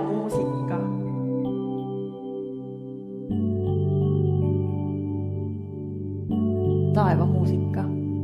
Taevamuusika. Taevamuusika.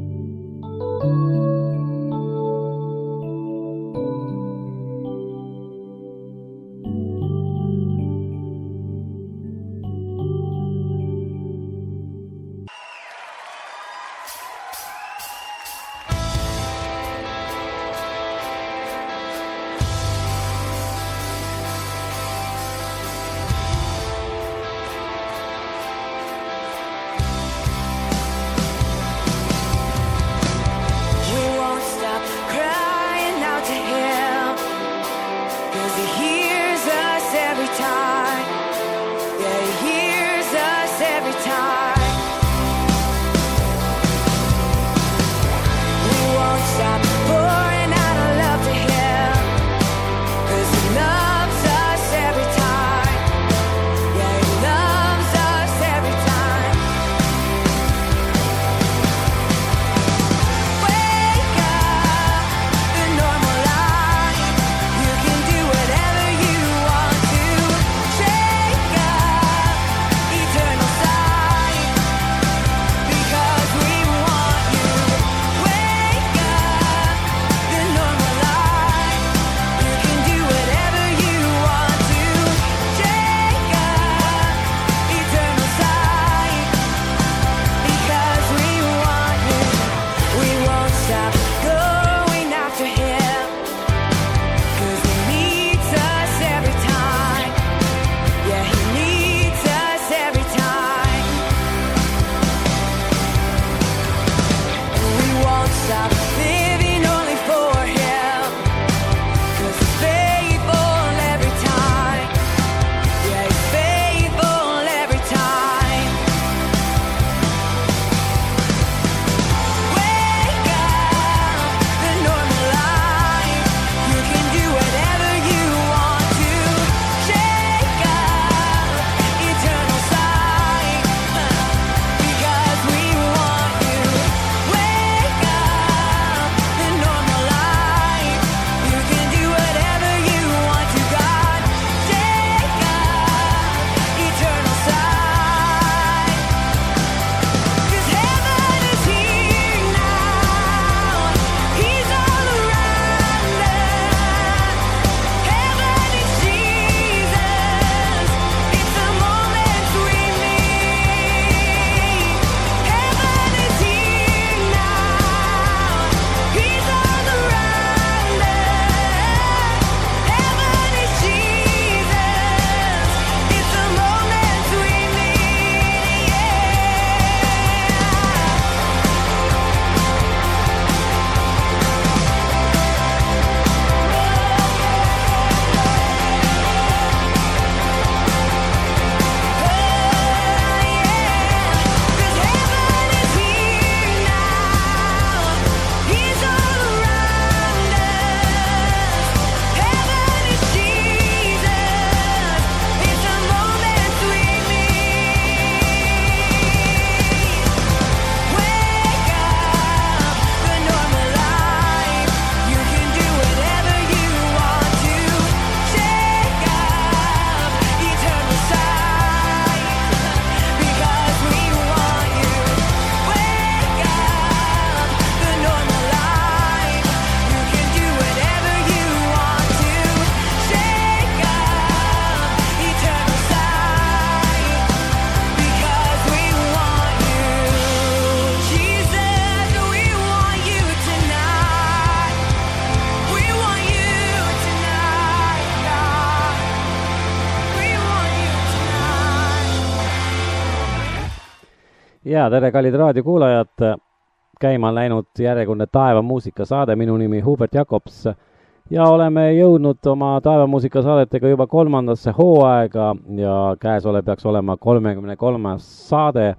Ja tere, kallid raadiokuulajad, käima on läinud järjekordne Taevamuusika saade, minu nimi Hubert Jakobs ja oleme jõudnud oma Taevamuusika saadetega juba 3. hooaega ja käesolev peaks olema 33. saade.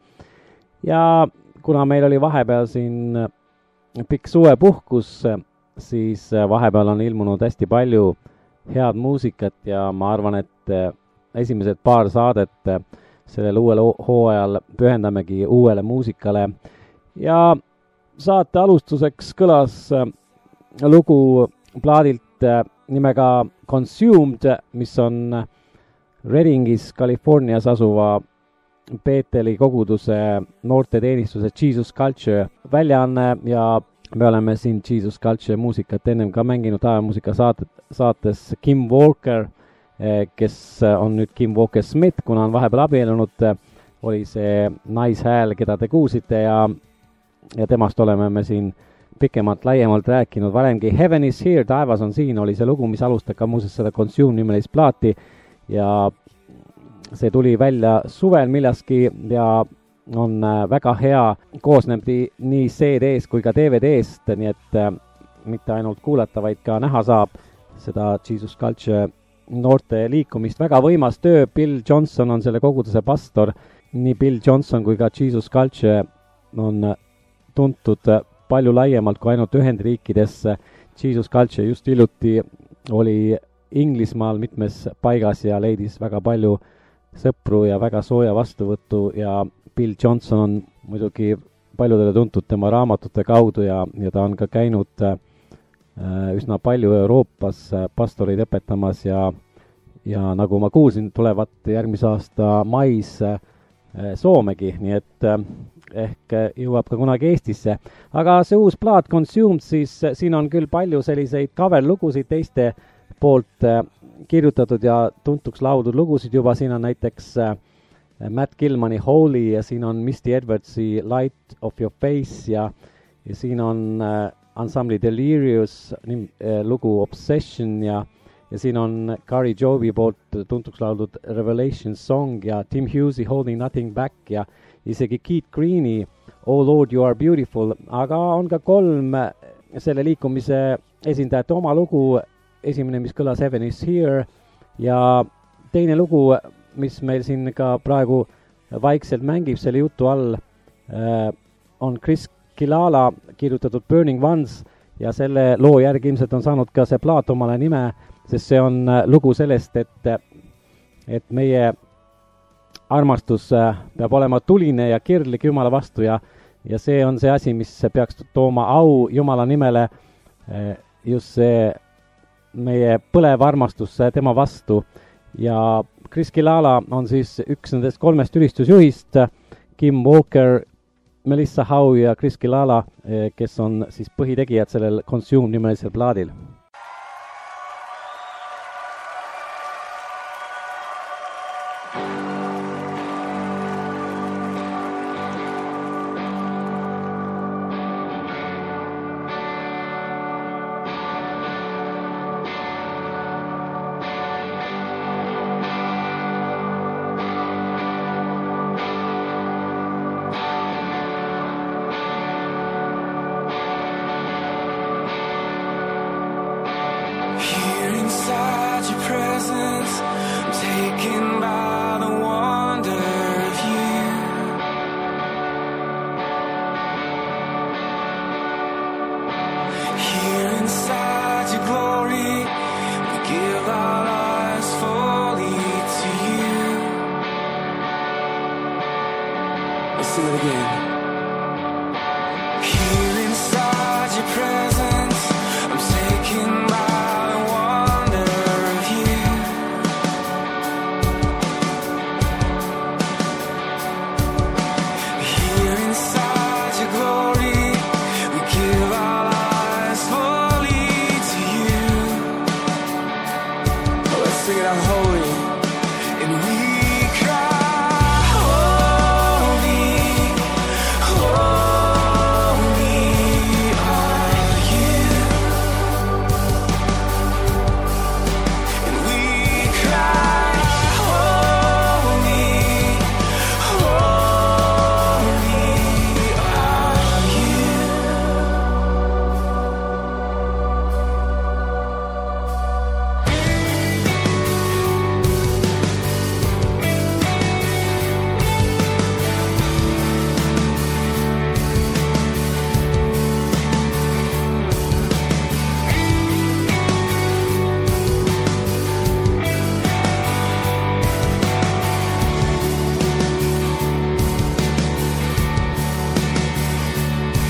Ja kuna meil oli vahepeal siin pikk suvepuhkus, siis vahepeal on ilmunud hästi palju head muusikat ja ma arvan, et esimesed paar saadet sellel uuel hooajal pühendamegi uuele muusikale. Ja saate alustuseks kõlas lugu plaadilt nimega Consumed, mis on Reddingis, Californias asuva Beeteli koguduse noorteteenistuse Jesus Culture väljaanne ja me oleme siin Jesus Culture muusikat ennem ka mänginud taevamuusika saates Kim Walker, kes on nüüd Kim Walker Smith, kuna on vahepeal abiellunud, oli see naishääl, keda te kuulsite ja temast oleme me siin pikemalt laiemalt rääkinud varemgi. Heaven is here, taevas on siin, oli see lugu, mis alustab ka muuseas seda Consume nimelist plaati ja see tuli välja suvel millalgi ja on väga hea, koosneb nii CD-st kui ka DVD-st, nii et mitte ainult kuulata, vaid ka näha saab seda Jesus Culture noorte liikumist. Väga võimas töö, Bill Johnson on selle koguduse pastor, nii Bill Johnson kui ka Jesus Culture on tuntud palju laiemalt kui ainult Ühendriikides. Jesus Culture just hiljuti oli Inglismaal mitmes paigas ja leidis väga palju sõpru ja väga sooja vastuvõttu ja Bill Johnson on muidugi paljudele tuntud tema raamatute kaudu ja ta on ka käinud üsna palju Euroopas pastoreid õpetamas ja nagu ma kuulsin, tulevad järgmise aasta mais Soomegi, nii et ehk jõuab ka kunagi Eestisse. Aga see uus plaat Consumed, siis siin on küll palju selliseid cover-lugusid teiste poolt kirjutatud ja tuntuks laudud lugusid juba, siin on näiteks Matt Gilmani Holy ja siin on Misty Edwardsi Light of Your Face ja siin on ansambli Delirious lugu Obsession ja siin on Gary Jovi poolt tuntuks laudud Revelation Song ja Tim Hughes'i Holding Nothing Back ja isegi Keith Greeni Oh Lord You Are Beautiful, aga on ka 3 selle liikumise esindajate oma lugu. Esimene, mis kõlas Heaven is Here ja teine lugu, mis meil siin ka praegu vaikselt mängib selle jutu all, on Chris Kilala kirjutatud Burning Ones ja selle loo järgi ilmselt on saanud ka see plaat omale nime, sest see on lugu sellest, et meie armastus peab olema tuline ja kirglik Jumala vastu ja see on see asi, mis peaks tooma au Jumala nimele, just see meie põlev armastus tema vastu ja Chris Kilala on siis üks nendest 3 ülistusjuhist, Kim Walker, Melissa Howe ja Chris Kilala, kes on siis põhitegijad sellel Consume nimelisel plaadil.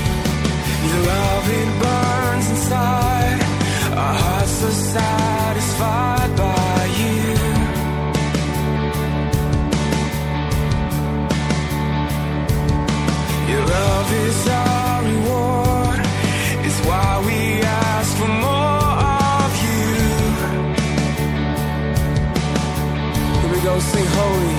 It burns inside, our hearts so satisfied. satisfied by you. Your love is our reward, is why we ask for more of you. Here we go, sing holy.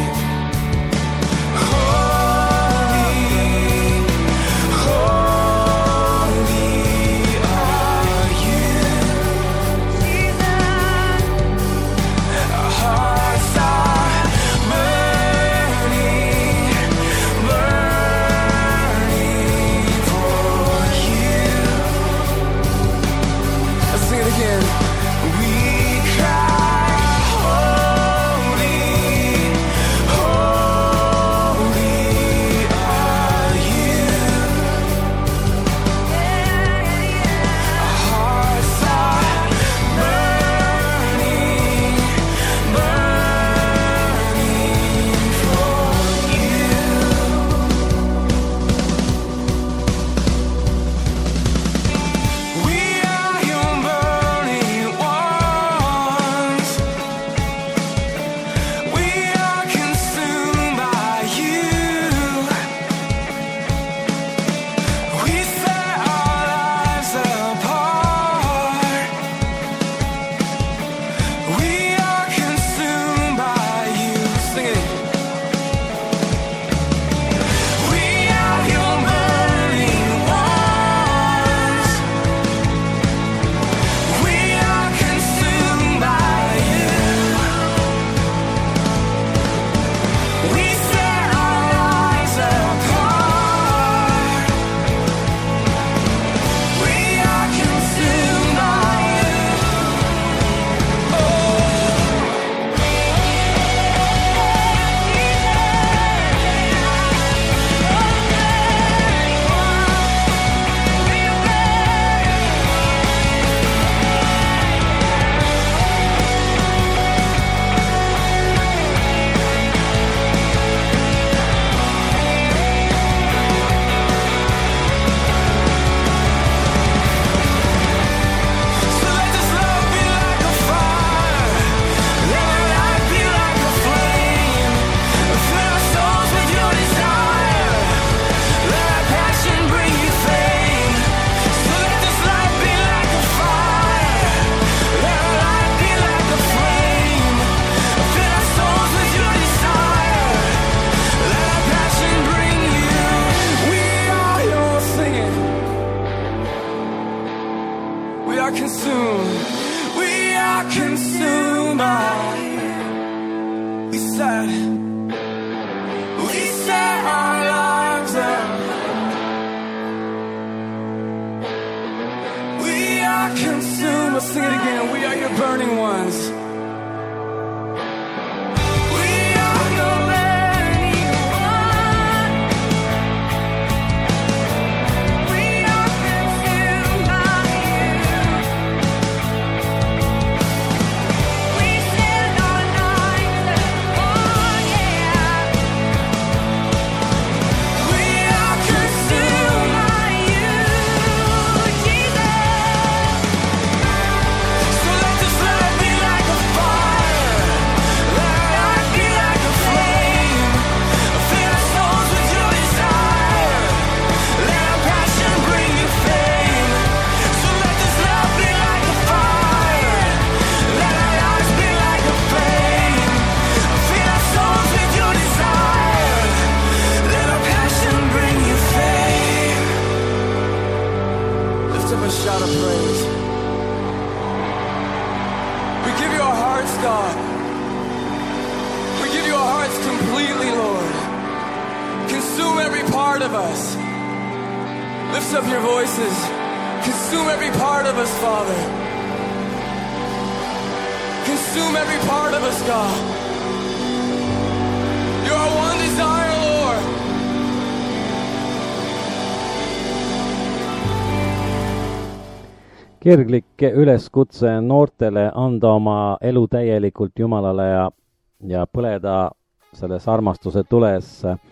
Kirglik üleskutse noortele anda oma elu täielikult Jumalale ja põleda selles armastuse tules.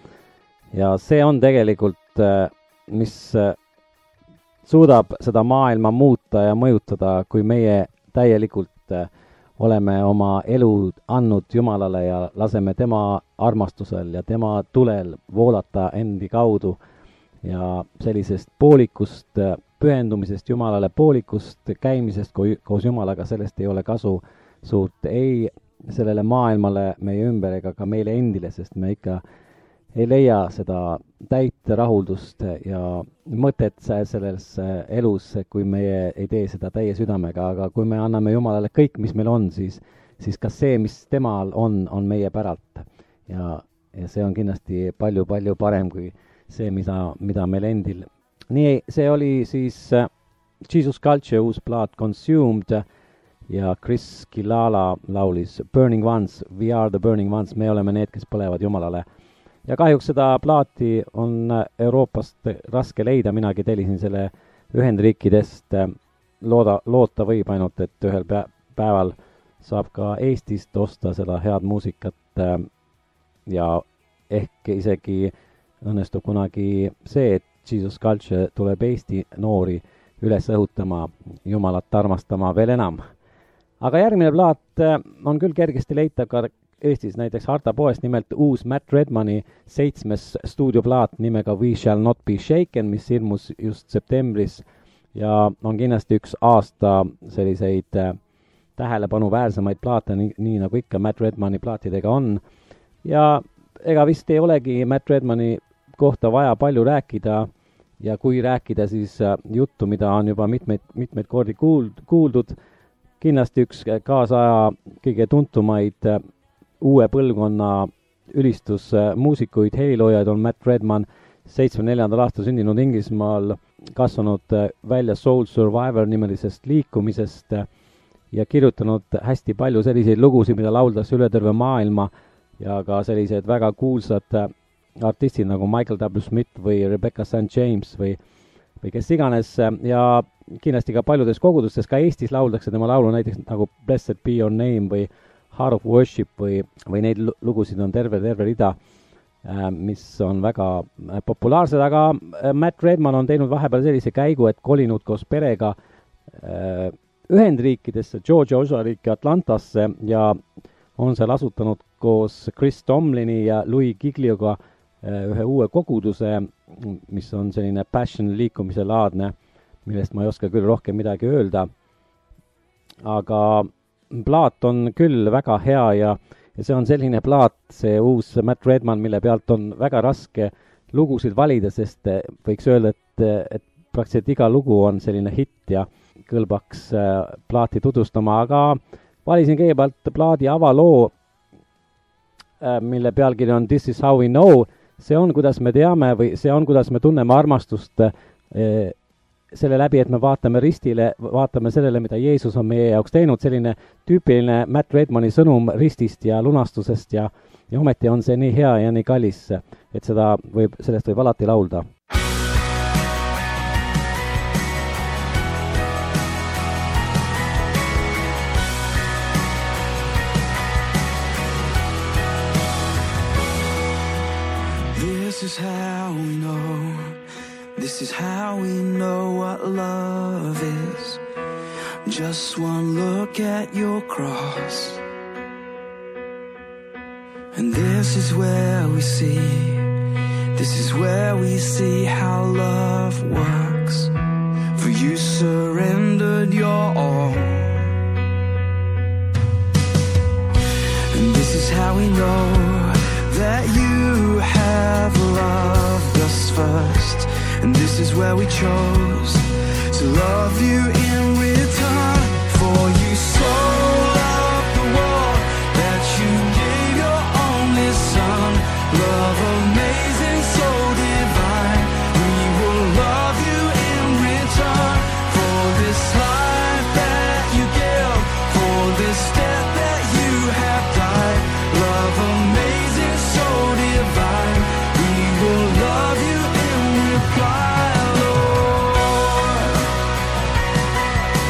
Ja see on tegelikult, mis suudab seda maailma muuta ja mõjutada, kui meie täielikult oleme oma elu andnud Jumalale ja laseme tema armastusel ja tema tulel voolata endi kaudu ja sellisest poolikust pühendumisest Jumalale, poolikust käimisest koos Jumalaga, sellest ei ole kasu suurt ei sellele maailmale meie ümber ega ka meile endile, sest me ikka ei leia seda täit rahuldust ja mõtet selles elus, kui meie ei tee seda täie südamega, aga kui me anname Jumalale kõik, mis meil on, siis ka see, mis temal on meie päralt. Ja see on kindlasti palju-palju parem kui see, mida meil endil. Nii, see oli siis Jesus Culture uus plaat Consumed ja Chris Kilala laulis Burning Ones, We are the Burning Ones, me oleme need, kes põlevad Jumalale. Ja kahjuks seda plaati on Euroopast raske leida, minagi tellisin selle Ühendriikidest, loota võib ainult, et ühel päeval saab ka Eestist osta seda head muusikat ja ehk isegi õnnestub kunagi see, et Jesus Culture tuleb Eesti noori üles õhutama, Jumalat armastama veel enam. Aga järgmine plaat on küll kergesti leitav ka Eestis, näiteks Harta poest, nimelt uus Matt Redmani 7. stuudioplaat nimega We Shall Not Be Shaken, mis ilmus just septembris ja on kindlasti üks aasta selliseid tähelepanu-väärsemaid plaate, nii nagu ikka Matt Redmani plaatidega on. Ja ega vist ei olegi Matt Redmani kohta vaja palju rääkida ja kui rääkida, siis juttu, mida on juba mitmeid kordi kuuldud, kindlasti üks kaasaja kõige tuntumaid uue põlvkonna ülistusmuusikuid, heliloojaid on Matt Redman, 74. aastal sündinud Inglismaal, kasvanud välja Soul Survivor nimelisest liikumisest ja kirjutanud hästi palju selliseid lugusid, mida lauldakse üle terve maailma ja ka sellised väga kuulsad artistid nagu Michael W. Smith või Rebecca St. James või kes iganes ja kindlasti ka paljudes kogudustes, ka Eestis lauldakse tema laulu, näiteks nagu Blessed Be Your Name või Heart of Worship või neid lugusid on terve rida, mis on väga populaarsed, aga Matt Redman on teinud vahepeal sellise käigu, et kolinud koos perega Ühendriikidesse, Georgia osariiki Atlantasse ja on seal asutanud koos Chris Tomlini ja Louis Giglioga ühe uue koguduse, mis on selline passion liikumise laadne, millest ma ei oska küll rohkem midagi öelda. Aga plaat on küll väga hea ja see on selline plaat, see uus Matt Redman, mille pealt on väga raske lugusid valida, sest võiks öelda, et praktiliselt iga lugu on selline hitt ja kõlbaks plaati tutvustama, aga valisin kõigepealt plaadi avaloo, mille pealkiri on This is how we know. See on, kuidas me teame või see on, kuidas me tunneme armastust selle läbi, et me vaatame ristile, vaatame sellele, mida Jeesus on meie jaoks teinud, selline tüüpiline Matt Redmani sõnum ristist ja lunastusest ja ometi on see nii hea ja nii kallis, et sellest võib alati laulda. This is how we know. This is how we know what love is. Just one look at your cross. And this is where we see how love works. For you surrendered your all. And this is how we know that you have loved us first. And this is where we chose to love you in return. For you so loved the world that you gave your only son. Love amazing, so divine. We will love you in return. For this life that you give, for this death that you have died. Love amazing, so divine. We will love you in reply, Lord.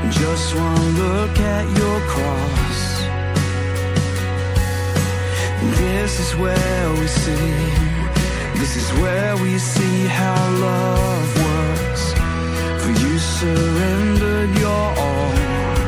just one look at your cross. This is where we see, this is where we see how love works. For you surrendered your all.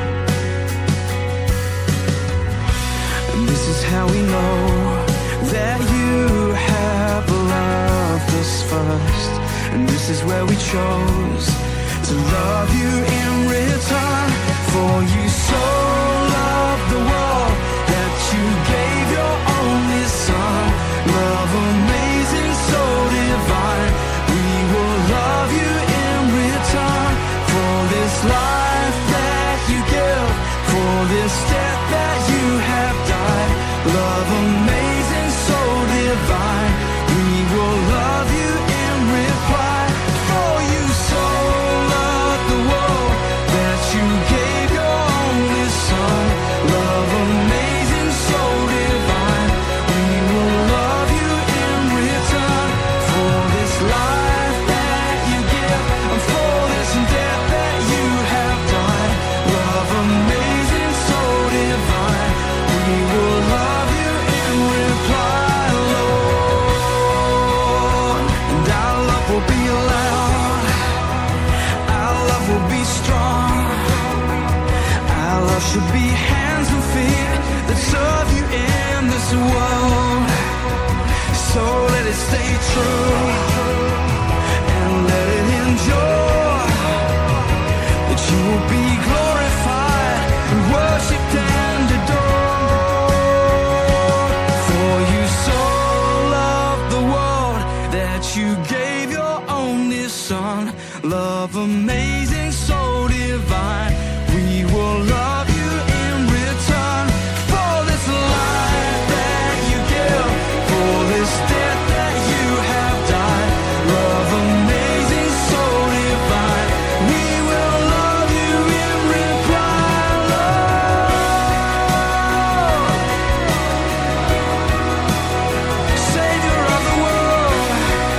And this is how we know that you have loved us first. And this is where we chose to love you in return. For you so loved the world that you gave your only son. Love amazing, so divine. We will love you in return. For this life that you give, for this death that you have died. Love amazing, so divine. We will love you in reply. For you so loved the world that you gave your only son. Love amazing, so divine. We will love you in return. For this life that you give, and for this death that you have died. Love amazing, so divine. We will love you in reply, Lord. And our love will be loud, our love will be strong. Our love should be hands and feet that serve you in this world. So let it stay true and let it endure, that you will be glorified and worshipped and adored. For you so loved the world that you gave your only son. Love amazing, so divine. We will love you in return. For this life that you give, for this death that you have died. Love amazing, so divine. We will love you in reply, Lord. Savior of the world,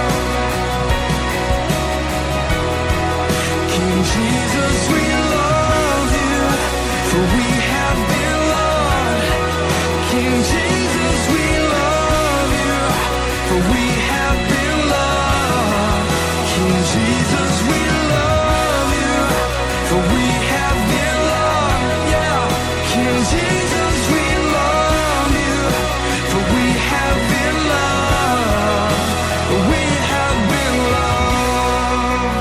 King Jesus, we love you, for we have been loved. King Jesus, we love you, for we have been loved. King Jesus, we love you, for we have been loved. Yeah, King Jesus, we love you, for we have been loved. We have been loved.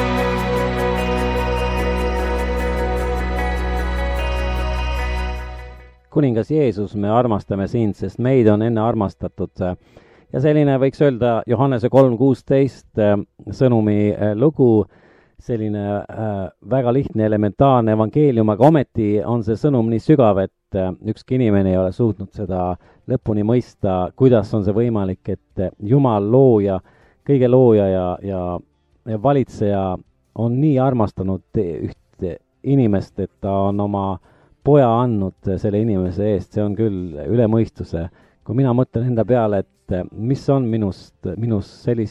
kuningas Jeesus, me armastame sind, sest meid on enne armastatud. Ja selline võiks öelda Johannese 3:16 sõnumi lugu, selline väga lihtne, elementaarne evangeelium, aga ometi on see sõnum nii sügav, et ükski inimene ei ole suutnud seda lõpuni mõista, kuidas on see võimalik, et Jumal looja, kõige looja ja valitseja on nii armastanud üht inimest, et ta on oma poja andnud selle inimese eest. See on küll üle mõistuse. Kui mina mõtlen enda peale, et mis on minus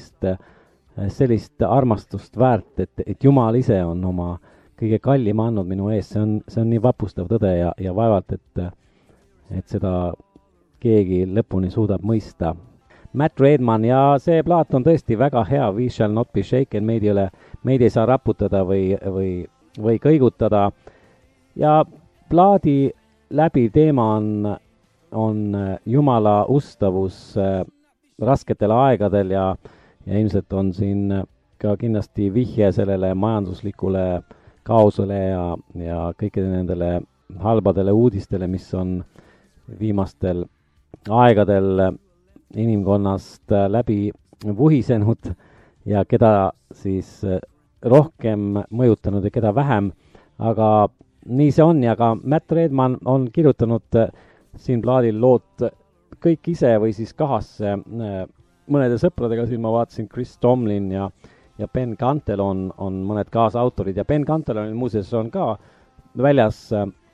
sellist armastust väärt, et Jumal ise on oma kõige kallima andnud minu eest, see on nii vapustav tõde ja vaevalt, et seda keegi lõpuni suudab mõista. Matt Redman, ja see plaat on tõesti väga hea, We Shall Not Be Shaken, meid ei saa raputada või kõigutada. Ja plaadi läbiv teema on Jumala ustavus rasketel aegadel ja ilmselt on siin ka kindlasti vihje sellele majanduslikule kaosele ja kõikide nendele halbadele uudistele, mis on viimastel aegadel inimkonnast läbi vuhisenud ja keda siis rohkem mõjutanud ja keda vähem, aga nii see on. Ja ka Matt Redman on kirjutanud siin plaadil lood kõik ise või siis kahasse mõnede sõpradega. Siin ma vaatasin, Chris Tomlin ja Ben Cantel on mõned kaasautorid ja Ben Cantelonil muuseas on ka väljas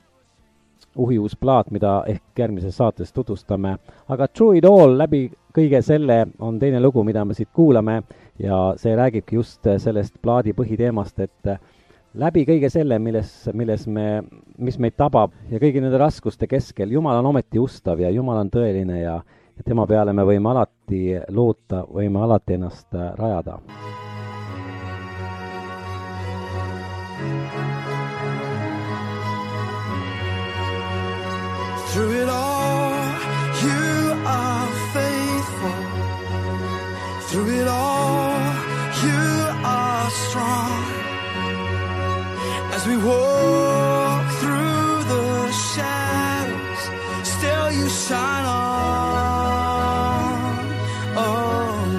uhiuus plaat, mida ehk järgmises saates tutvustame. Aga Through It All, läbi kõige selle on teine lugu, mida me siit kuulame ja see räägibki just sellest plaadi põhiteemast, et läbi kõige selle, mis meid tabab ja kõigi nende raskuste keskel, Jumal on ometi ustav ja Jumal on tõeline ja tema peale me võime alati loota, võime alati ennast rajada. Through it all, you are faithful. Through it all, you are strong. As we walk through the shadows, still you shine on. Oh,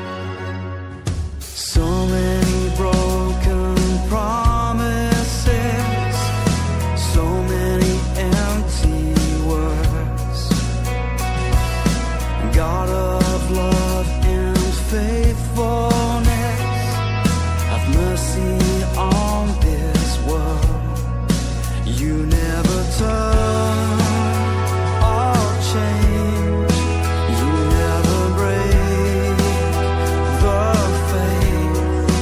so many broken promises, so many empty words. God of love and faithfulness, have mercy on this world. You never turn or change. You never break the faith.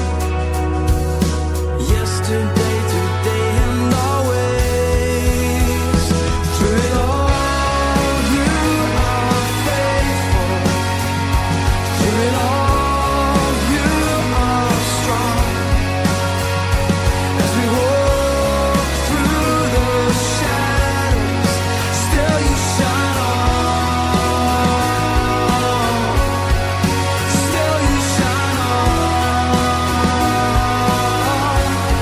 Yesterday, today, and always. Through it all, you are faithful. Through it all, you are strong. As we walk through the shadows, still you shine on. Still you shine on.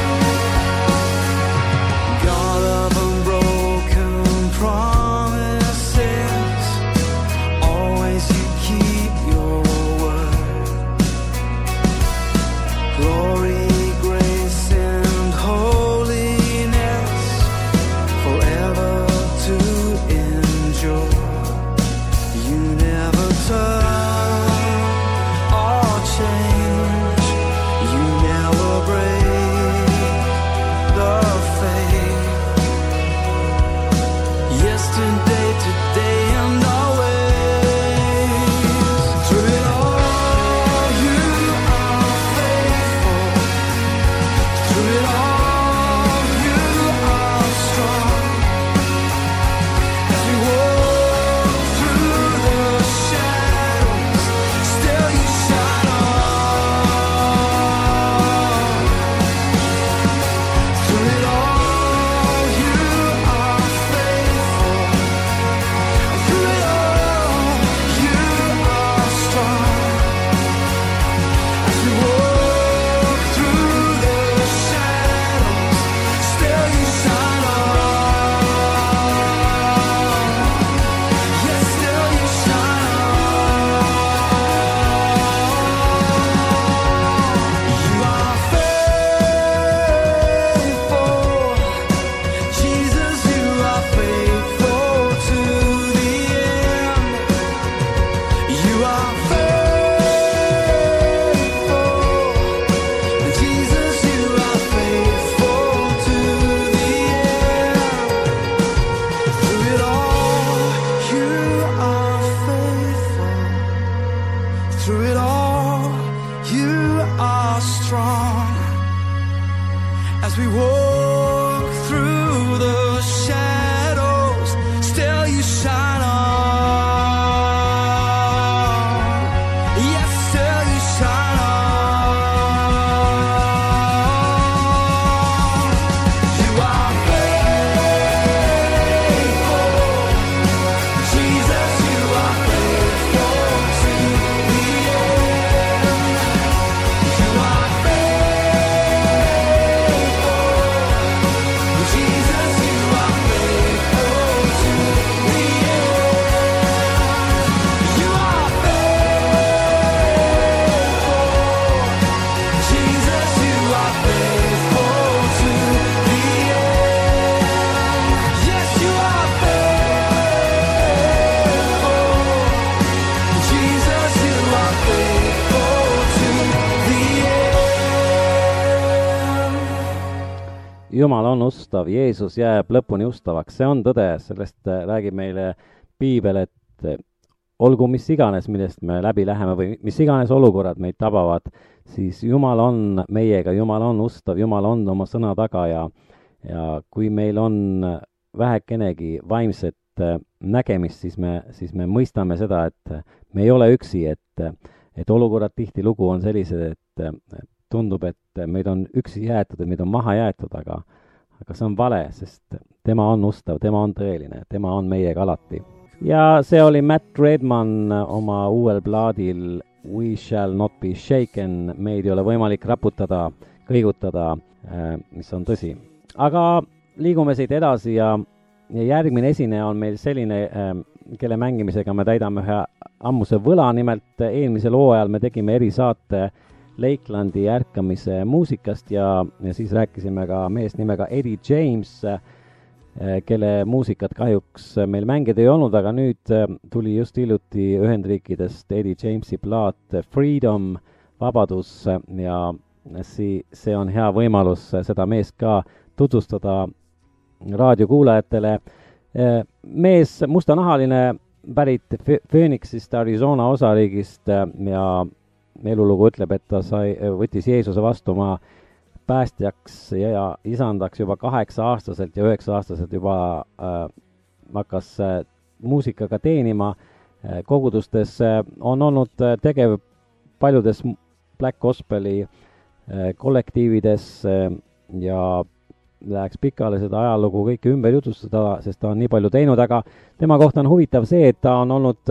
God of unbroken promises, always you keep your word. Glory, grace, and holiness, forever to endure. You never turn or change. You never break the faith. Yesterday, today, and always. Through it all, you are faithful. Through it all, you are strong. As we walk through the shadows, still you shine on. Through it all, you are faithful. Through it all, you are strong. As we walk through the shadows, still you shine on. Yes, still you shine on. You are faithful. Jesus, you are faithful to the end. You are faithful. Jesus, you are faithful to the end. Through it all, you are faithful. Through it all, you are strong. As we walk through the shadows, still you shine on. Yes, still you shine on. You are faithful. Jesus, you are faithful to the end. You are faithful. Jesus, you are faithful to the end. You are faithful. Jesus, you are faithful to the end. Yes, you are faithful. Jesus, you are faithful to the end. Jumal on ustav, Jeesus jääb lõpuni ustavaks, see on tõde, sellest räägib meile piibel, et olgu mis iganes, millest me läbi läheme või mis iganes olukorrad meid tabavad, siis Jumal on meiega, Jumal on ustav, Jumal on oma sõna taga ja kui meil on vähekenegi vaimset nägemist, siis me mõistame seda, et me ei ole üksi, et olukorrad tihtilugu on sellised, et tundub, et meid on üksi jäetud, et meid on maha jäetud, aga see on vale, sest tema on ustav, tema on tõeline, tema on meiega alati. Ja see oli Matt Redman oma uuel plaadil We Shall Not Be Shaken, meid ei ole võimalik raputada, kõigutada, mis on tõsi. Aga liigume siit edasi ja järgmine esineja on meil selline, kelle mängimisega me täidame ühe ammuse võla, nimelt eelmisel hooajal me tegime erisaate Lakelandi ärkamise muusikast ja siis rääkisime ka meest nimega Eddie James, kelle muusikat kahjuks meil mängida ei olnud, aga nüüd tuli just hiljuti Ühendriikidest Eddie Jamesi plaat Freedom, vabadus ja see on hea võimalus seda meest ka tutvustada raadiokuulajatele. Mees mustanahaline pärit Phoenixist, Arizona osariigist ja elulugu ütleb, et ta võttis Jeesuse vastu oma päästjaks ja isandaks juba 8-aastaselt ja 9-aastaselt juba hakkas muusikaga teenima. Kogudustes on olnud tegev paljudes Black Gospeli kollektiivides ja läheks pikale seda ajalugu kõike ümber jutustada, sest ta on nii palju teinud, aga tema kohta on huvitav see, et ta on olnud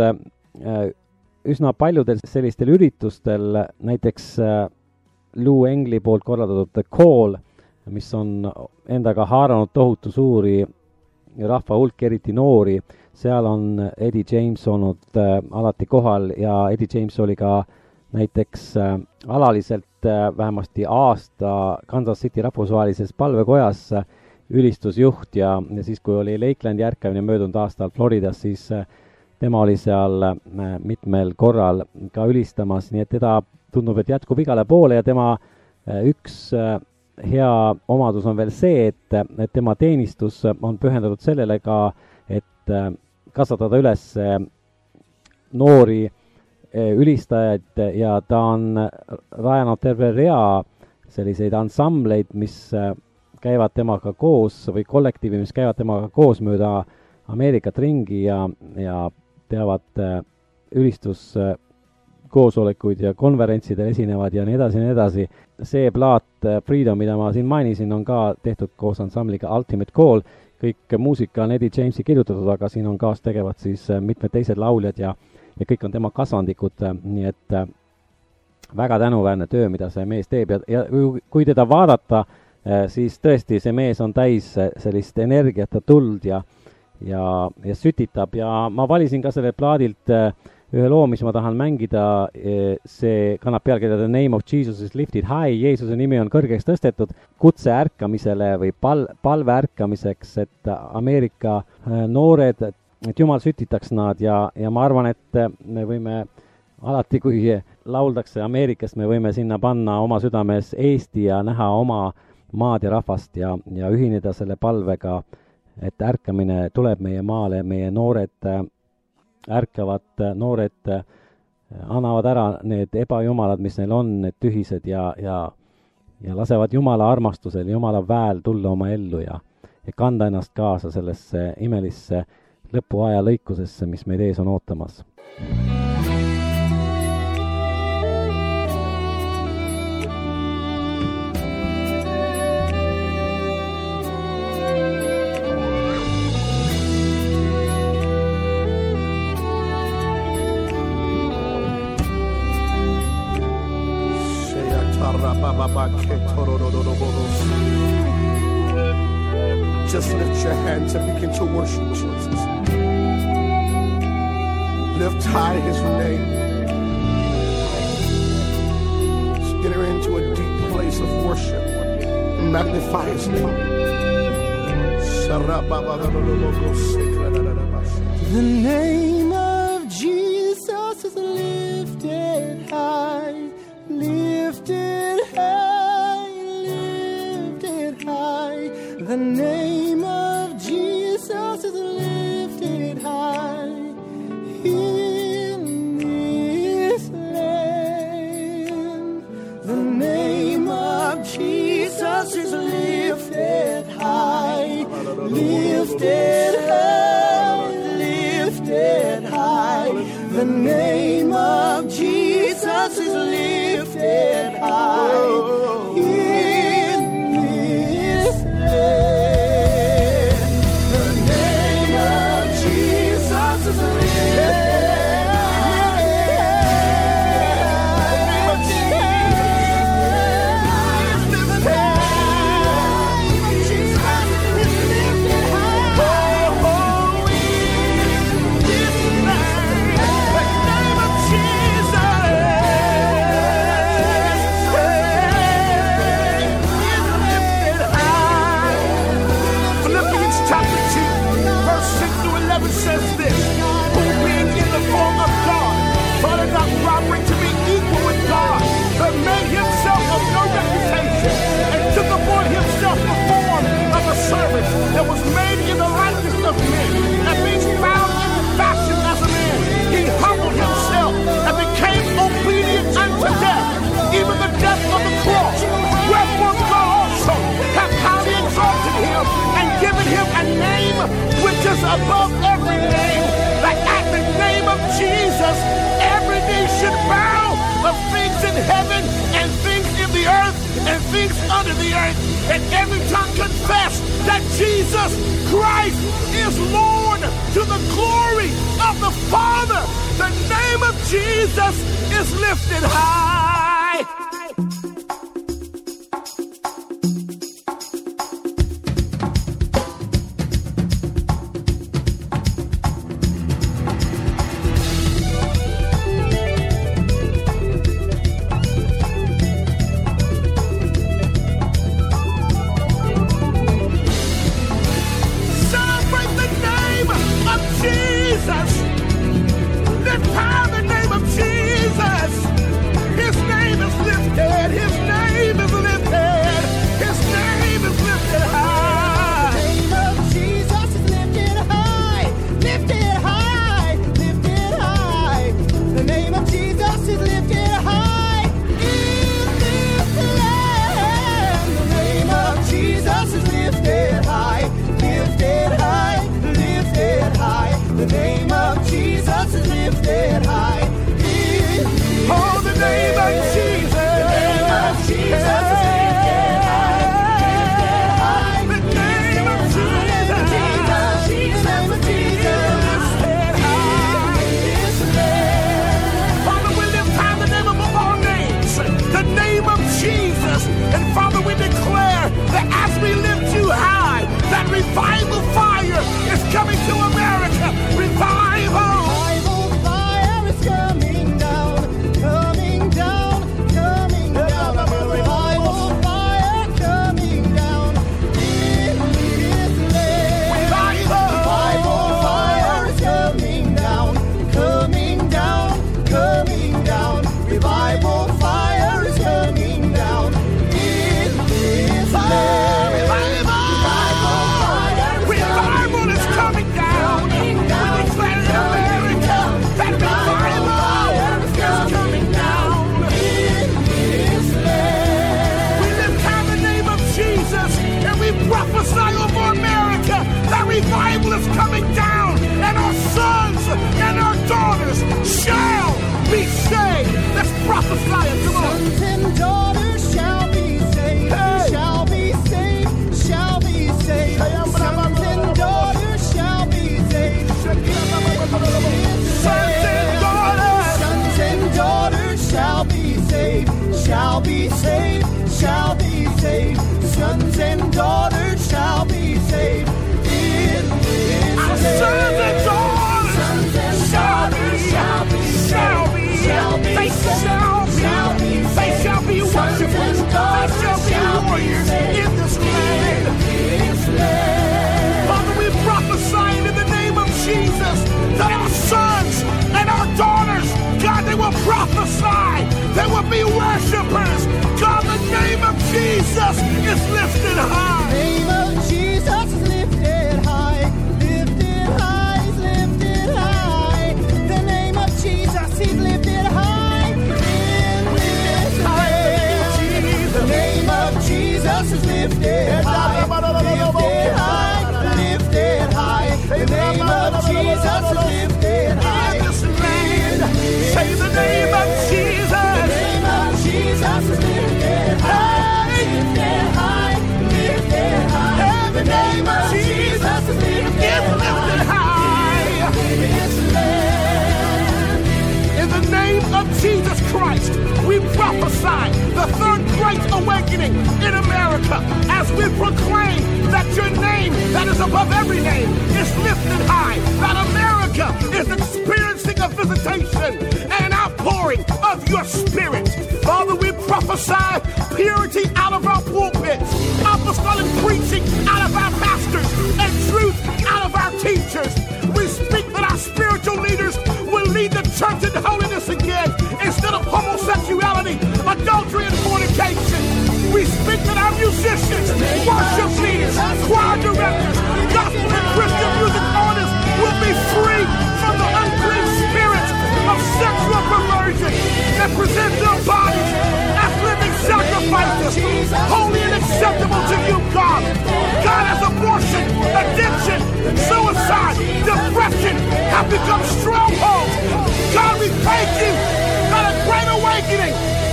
üsna paljudel sellistel üritustel, näiteks Lou Engli poolt korraldatud The Call, mis on endaga haaranud tohutu suuri rahva hulk, eriti noori. Seal on Eddie James olnud alati kohal ja Eddie James oli ka näiteks alaliselt vähemasti aasta Kansas City rahvusvahelises palvekojas ülistusjuht ja siis, kui oli Lakelandi ärkamine möödunud aastal Floridas, siis tema oli seal mitmel korral ka ülistamas, nii et teda tundub, et jätkub igale poole ja tema üks hea omadus on veel see, et tema teenistus on pühendatud sellele ka, et kasvatada üles noori ülistajaid ja ta on rajanud terve rea selliseid ansambleid, mis käivad temaga koos või kollektiivi, mis käivad temaga koos mööda Ameerikat ringi ja teavad ülistuskoosolekuid ja konverentsidel esinevad ja nii edasi ja nii edasi. See plaat Freedom, mida ma siin mainisin, on ka tehtud koos ansambliga Ultimate Call. Kõik muusika on Eddie Jamesi kirjutatud, aga siin on kaas tegevad siis mitmed teised lauljad ja kõik on tema kasvandikud, nii et väga tänuväärne töö, mida see mees teeb ja kui teda vaadata, siis tõesti see mees on täis sellist energiat ja tuld ja sütitab ja ma valisin ka selle plaadilt ühe loo, mis ma tahan mängida, see kannab pealkirja The Name of Jesus is Lifted High, Jeesuse nimi on kõrgeks tõstetud, kutse ärkamisele või palve ärkamiseks, et Ameerika noored, et Jumal sütitaks nad ja ma arvan, et me võime alati, kui lauldakse Ameerikast, me võime sinna panna oma südames Eesti ja näha oma maad ja rahvast ja ühineda selle palvega, et ärkamine tuleb meie maale, meie noored ärkavad, noored annavad ära need ebajumalad, mis neil on, need tühised ja lasevad Jumala armastusel, Jumala väel tulla oma ellu ja kanda ennast kaasa sellesse imelisse lõpuaja lõikusesse, mis meid ees on ootamas. Just lift your hands and begin to worship Jesus. Lift high his name. Just get her into a deep place of worship. Magnify his name. The name of Jesus is lifted high, lifted high, lifted high. The name of Jesus is lifted high. He lifted high, lifted high. The name of Jesus is lifted high in this land. The name of Jesus is lifted high. That was made in the likeness of men, and being found in fashion as a man, he humbled himself and became obedient unto death, even the death of the cross. Wherefore God also hath highly exalted him and given him a name which is above every name, that at the name of Jesus every knee should bow, of things in heaven and things in the earth and things under the earth, and every tongue confess that Jesus Christ is Lord to the glory of the Father. The name of Jesus is lifted high. Revival fire is coming to America. Revival fire is coming down, coming down, coming down. Revival fire coming down in this land. Revival fire is coming down, coming down, coming down. Revival fire is coming down in this land. Revival is coming down, and our sons and our daughters shall be saved. Let's prophesy it. Come on. Sons and daughters shall be saved, shall be saved, shall be saved. Sons and daughters shall be saved. Sons and daughters shall be saved, shall be saved, shall be saved. Sons and daughters shall be saved. Our sons and daughters shall be worshipers, they shall be warriors in this land. Father, we prophesy in the name of Jesus that our sons and our daughters, God, they will prophesy, they will be worshipers. God, the name of Jesus is lifted high. The name of Jesus is lifted high. Lifted high, is lifted high. The name of Jesus is lifted high. In this place. The name of Jesus is lifted high. Lifted high, lifted prophesy the third great awakening in America as we proclaim that your name that is above every name is lifted high, that America is experiencing a visitation and outpouring of your spirit. Father, we prophesy purity out of our pulpits, apostolic preaching out of our pastors, and truth out of our teachers. We speak that our spiritual leaders will lead the church into holiness again instead of homosexuality, adultery, and fornication. We speak that our musicians, worship leaders, choir directors, gospel and Christian music artists will be free from the unclean spirits of sexual perversion and present their bodies as living sacrifices, holy and acceptable to you, God. God, as abortion, addiction, suicide, depression have become strongholds. God, we thank you that a great awakening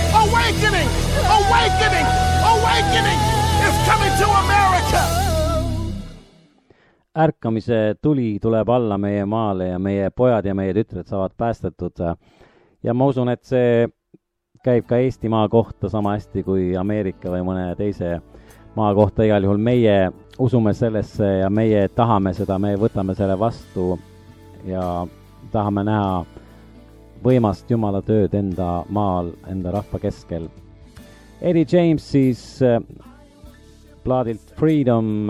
is coming to America. Ärkamise tuli tuleb alla meie maale ja meie pojad ja meie tütred saavad päästetud. Ja ma usun, et see käib ka Eestimaa kohta sama hästi kui Ameerika või mõne teise maa kohta. Igal juhul meie usume sellesse ja meie tahame seda, me võtame selle vastu ja tahame näha võimast Jumala tööd enda maal, enda rahva keskel. Eddie James'is plaadilt Freedom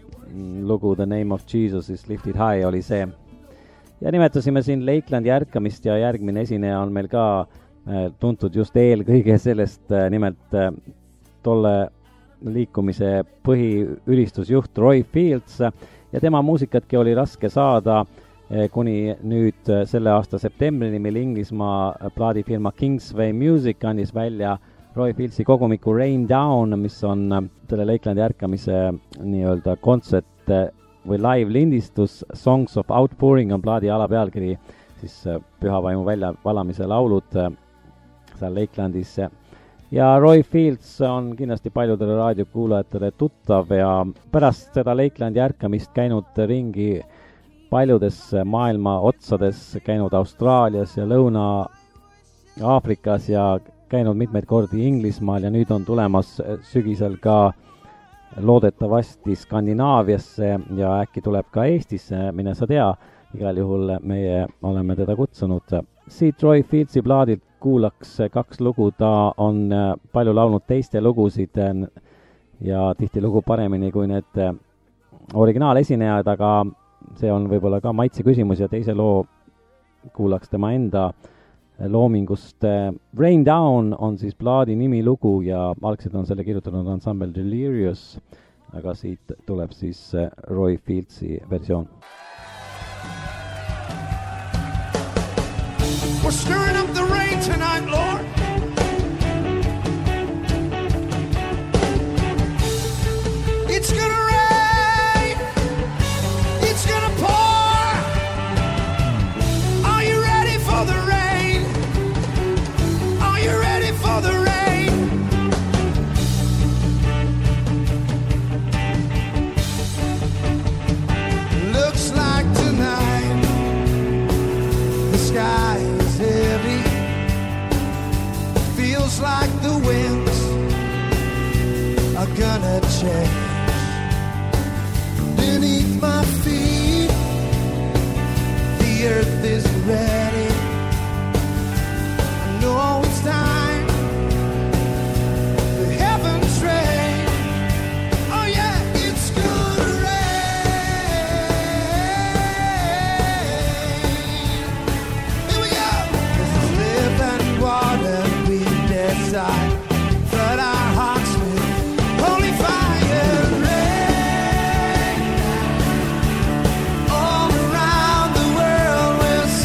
lugu The Name of Jesus is Lifted High oli see. Ja nimetasime siin Lakelandi ärkamist ja järgmine esineja on meil ka tuntud just eelkõige sellest, nimelt tolle liikumise põhiülistusjuht Roy Fields ja tema muusikatki oli raske saada kuni nüüd selle aasta septembrini, mil Inglismaa plaadifirma Kingsway Music andis välja Roy Fieldsi kogumiku Rain Down, mis on selle Lakelandi ärkamise nii-öelda kontsert või live lindistus. Songs of Outpouring on plaadi alapealkiri, siis pühavaimu välja valamise laulud seal Lakelandis. Ja Roy Fields on kindlasti paljudele raadiokuulajatele tuttav ja pärast seda Lakelandi ärkamist käinud ringi paljudes maailma otsades, käinud Austraalias ja Lõuna-Aafrikas ja käinud mitmeid kordi Inglismaal ja nüüd on tulemas sügisel ka loodetavasti Skandinaaviasse ja äkki tuleb ka Eestisse, mine sa tea, igal juhul meie oleme teda kutsunud. Siit Roy Fieldsi plaadilt kuulaks 2 lugu, ta on palju laulnud teiste lugusid ja tihtilugu paremini kui need originaalesinejad, aga see on võib-olla ka maitse küsimus ja teise loo kuulaks tema enda loomingust. Rain Down on siis plaadi nimi lugu ja algselt on selle kirjutanud ansambel Delirious, aga siit tuleb siis Roy Fieldsi versioon. We're stirring up the rain tonight, Lord. It's gonna rain. It's gonna pour. Are you ready for the rain? Are you ready for the rain? Looks like tonight the sky is heavy. Feels like the winds are gonna change. Beneath my feet the earth is ready. I know it's time the heavens rain. Oh yeah, it's gonna rain. Here we go. This is living water we decide. Flood our hearts with holy fire. Rain all around the world. We'll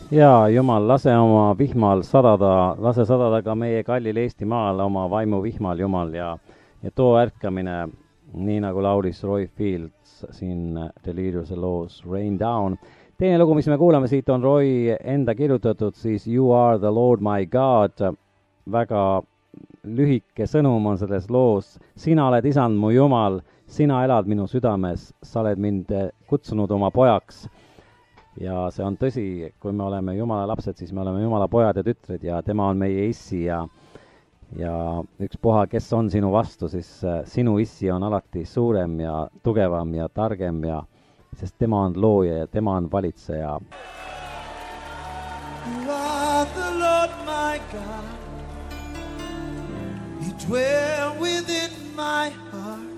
jaa, Jumal, lase oma vihmal sadada, lase sadada ka meie kallil Eestimaal oma vaimu vihmal, Jumal, ja too ärkamine, nii nagu laulis Roy Fields siin Deliriuse loos Rain Down. Teine lugu, mis me kuulame siit, on Roy enda kirjutatud, siis You are the Lord my God. Väga lühike sõnum on selles loos. Sina oled Isand mu Jumal, sina elad minu südames, sa oled mind kutsunud oma pojaks. Ja see on tõsi, kui me oleme Jumala lapsed, siis me oleme Jumala pojad ja tütred ja tema on meie issi ja ükspuha, kes on sinu vastu, siis sinu issi on alati suurem ja tugevam ja targem ja sest tema on looja ja tema on valitseja. You are the Lord my God. You dwell within my heart.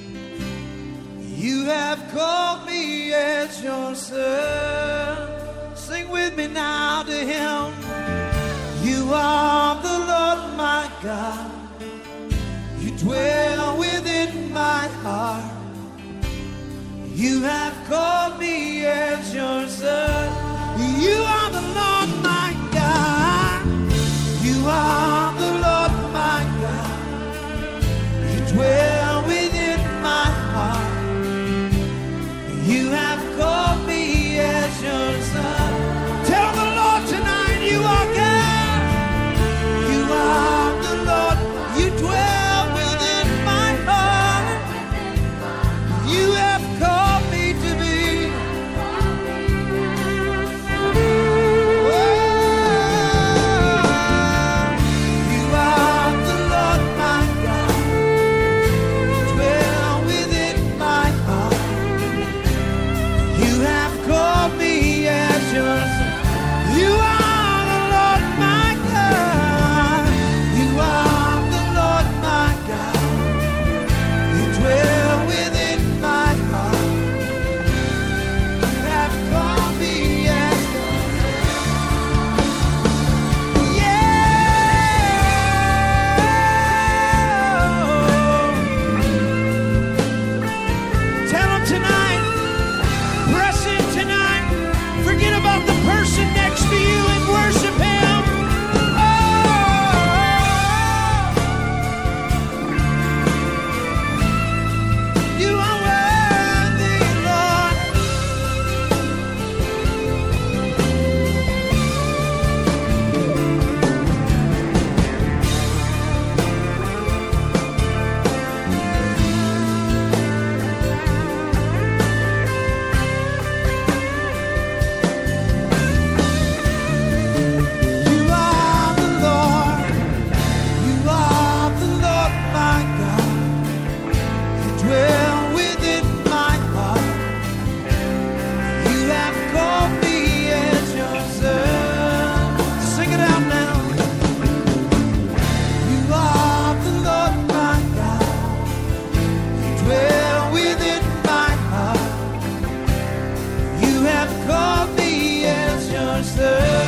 You have called me as your son. Sing with me now to him. You are the Lord my God. You dwell within my heart. You have called me as your son. You are the Lord my God. You are the Lord my God. You dwell within my heart. You have called me as your son. Tell the Lord tonight you are God. You are the Lord. You dwell within my heart. You have called me to be. You are the Lord my God. You dwell within my heart. You have called me as your son. You are the Lord my God. You are the Lord my God. You dwell within my heart. You have called me as your son. Yeah. Tell him tonight. Press in tonight. Forget about the person next to you and worship him. Oh, you are worthy, Lord. You are the Lord. You are the Lord my God. You dwell within my heart. You have called me as your son. Sing it out now. You are the Lord my God. You dwell within my heart. You have called me as your son.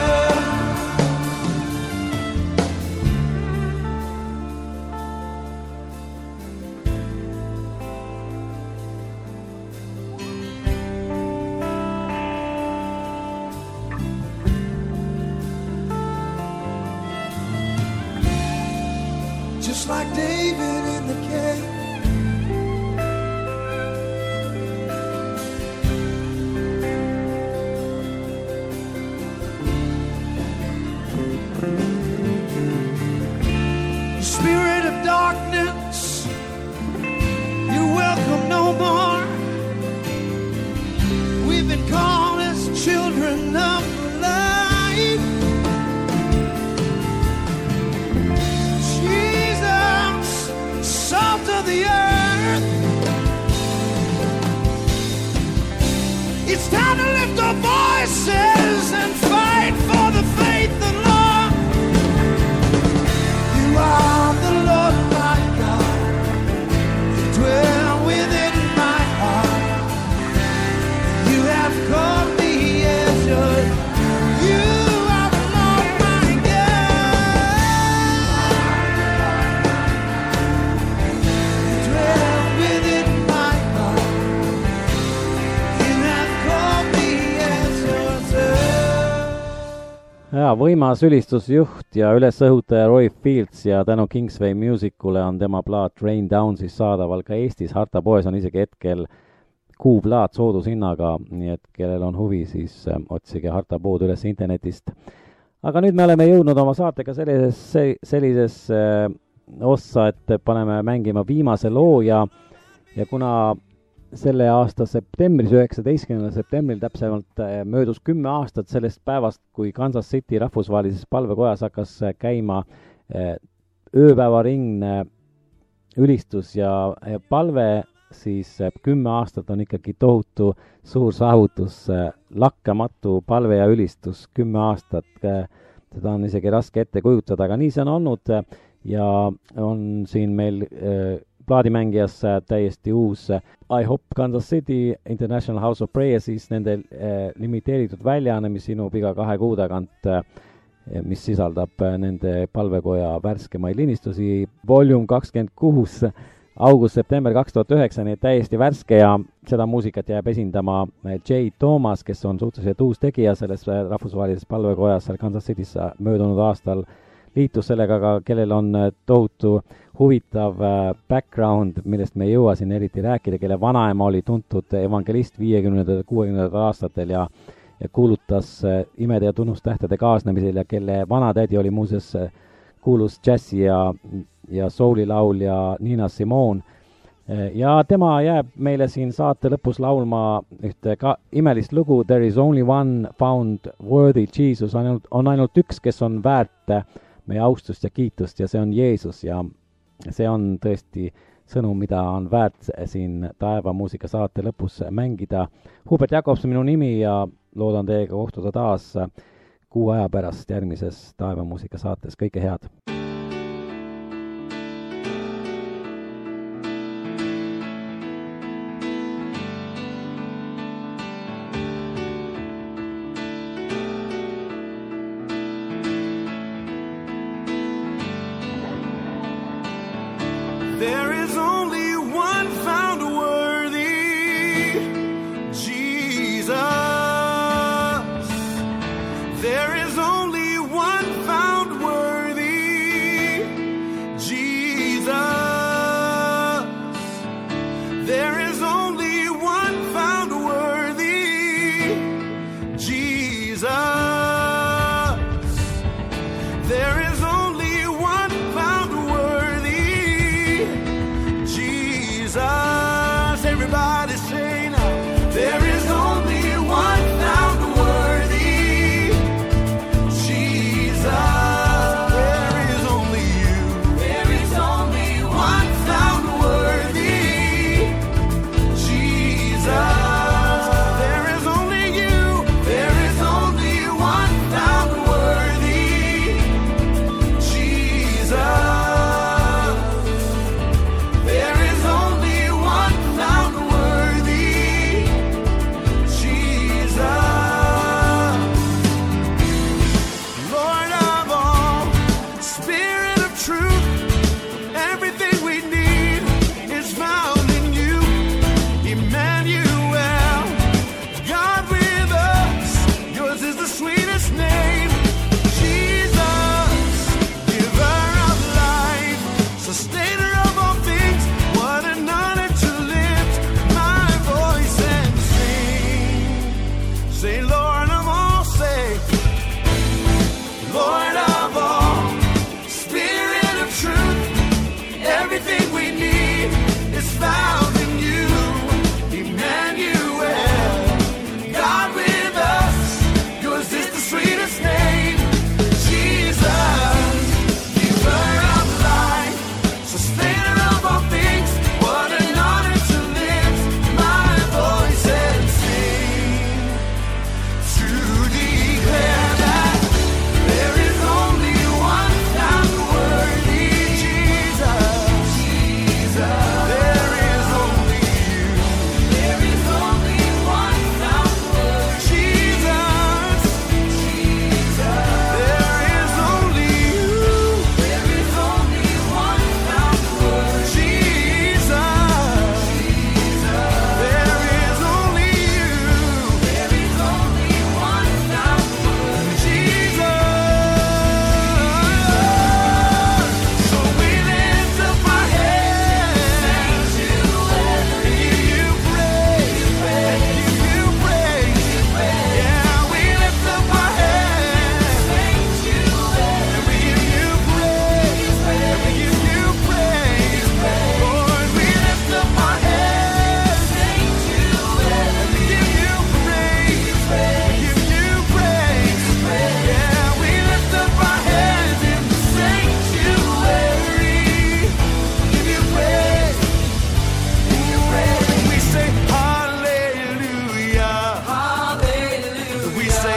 Just like David in the cave. Spirit of darkness, you're welcome no more. We've been called as children of light. Jesus, salt of the jaa, võimas ülistusjuht ja ülesõhutaja Roy Fields ja tänu Kingsway Musicule on tema plaat Rain Down siis saadaval ka Eestis. Harta poes on isegi hetkel kuuplaat soodushinnaga, nii et kellel on huvi, siis otsige Harta pood üles internetist. Aga nüüd me oleme jõudnud oma saatega sellises ossa, et paneme mängima viimase loo ja kuna selle aasta septembris, 19. septembril täpsemalt möödus 10 aastat sellest päevast, kui Kansas City rahvusvahelises palvekojas hakkas käima ööpäevaringne ülistus ja palve, siis 10 aastat on ikkagi tohutu suur saavutus, lakkamatu palve ja ülistus, 10 aastat, seda on isegi raske ette kujutada, aga nii see on olnud ja on siin meil plaadimängijas täiesti uus I Hope Kansas City International House of Prayer, siis nende limiteeritud väljaanne, mis sinub iga 2 kuu tagant, mis sisaldab nende palvekoja värskemaid linistusi, volume 26, august-september 2009, nii täiesti värske ja seda muusikat jääb esindama Jay Thomas, kes on suhteliselt uus tegija selles rahvusvahelises palvekojas seal Kansas City's möödunud aastal liitus sellega, aga kellel on tohutu huvitav background, millest me ei jõua siin eriti rääkida, kelle vanaema oli tuntud evangelist 50. ja 60. aastatel ja kuulutas imede ja tunnustähtede kaasnemisel ja kelle vanatädi oli muuseas kuulus džässi ja souli-laulja Nina Simone. Ja tema jääb meile siin saate lõpus laulma ühte imelist lugu There is only one found worthy Jesus, on ainult üks, kes on väärt meie austust ja kiitust ja see on Jeesus ja see on tõesti sõnum, mida on väärt siin Taeva muusika saate lõpus mängida. Hubert Jakobs on minu nimi ja loodan teiega kohtuda taas 6 aja pärast järgmises Taeva muusika saates. Kõike head! There is only one found worthy, Jesus. There is only one found worthy, Jesus. There is only one found worthy, Jesus. There is only one found worthy, Jesus. Everybody say now. There is only one found worthy, Jesus. There is only you. There is only one found worthy, Jesus. There is only you. There is only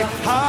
heart.